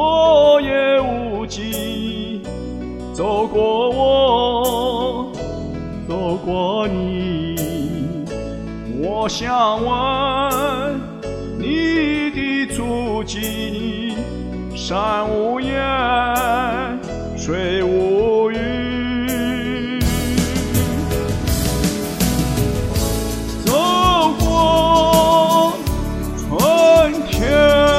我也无计，走过我，走过你。我想问你的足迹，山无言，水无语。走过春天，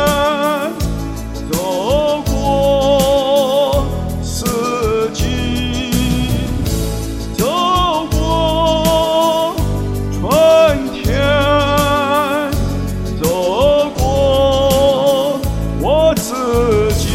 走过四季，走过春天，走过我自己。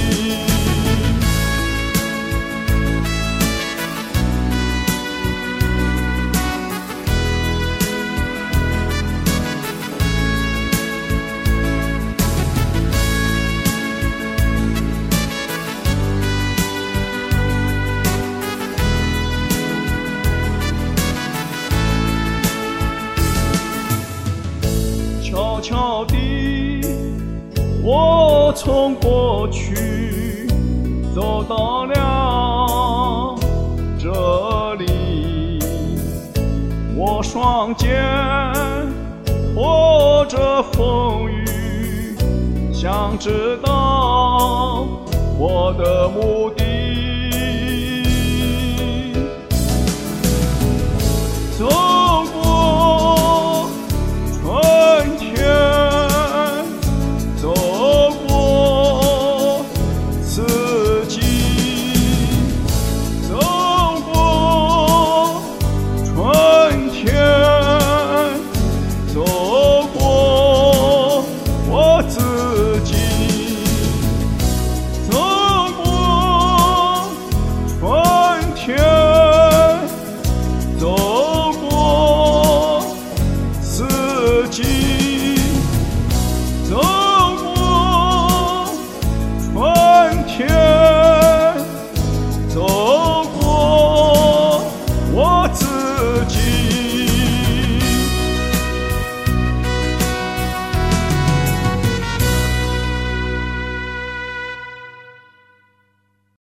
悄悄地，我从过去走到了这里，我双肩拖着风雨，想知道我的目的。